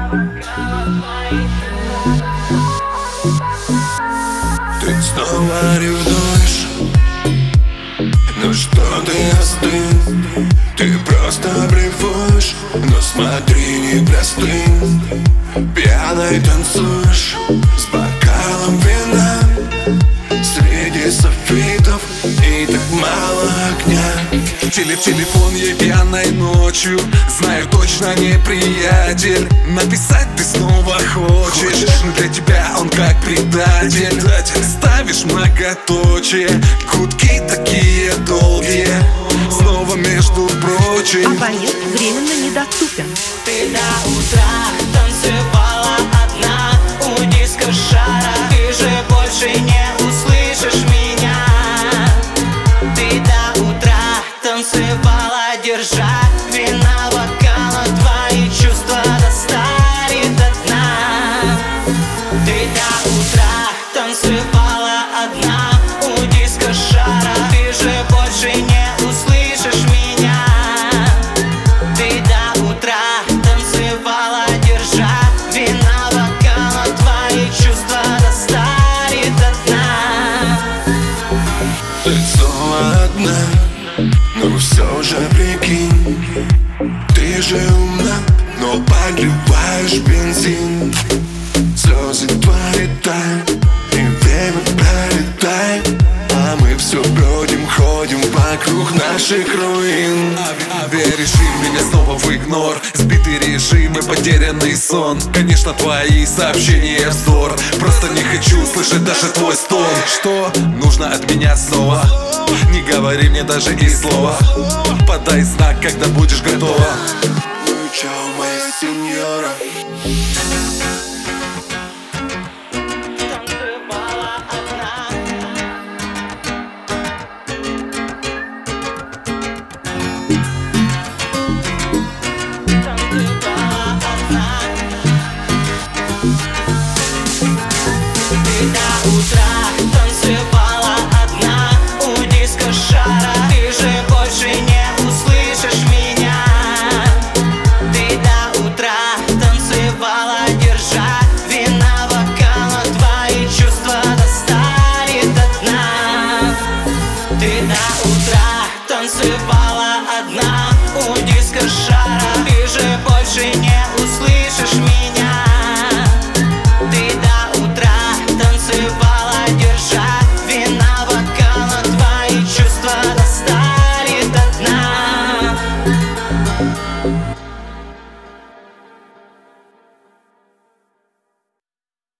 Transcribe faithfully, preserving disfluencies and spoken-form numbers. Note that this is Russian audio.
Ты снова ревнуешь, ну что ты остыл? Ты просто блефуешь, но смотри, не простынь. Пьяной танцуешь с бокалом вина среди софитов, и так мало огня. Теле в телефон ей пьяной ночью, знаю точно не приятель. Написать ты снова хочешь, но для тебя он как предатель. Ставишь многоточие, гудки такие долгие, снова между прочим. Абонент временно недоступен. Ты до утра танцевала одна у диско-шара. Ты же больше не услышишь меня. Ты до утра танцевала, держа вина бокала. Твои чувства достали до дна. Ты до утра танцевала одна у диско-шара. Ты же больше не услышишь меня. Ты до утра танцевала, держа вина бокала. Твои чувства достали до дна. Ты снова одна, но все же прикинь, ты же умна, но подливаешь бензин. Слезы твои тают, и время пролетает, а мы все бродим, ходим вокруг наших руин. Авиарежим меня снова в игнор, сбитый режим и потерянный сон. Конечно, твои сообщения вздор, просто не хочу слышать даже твой стон. Что нужно от меня снова? Не говори мне даже и слова. Подай знак, когда будешь готова. Ну и чао, моя сеньора.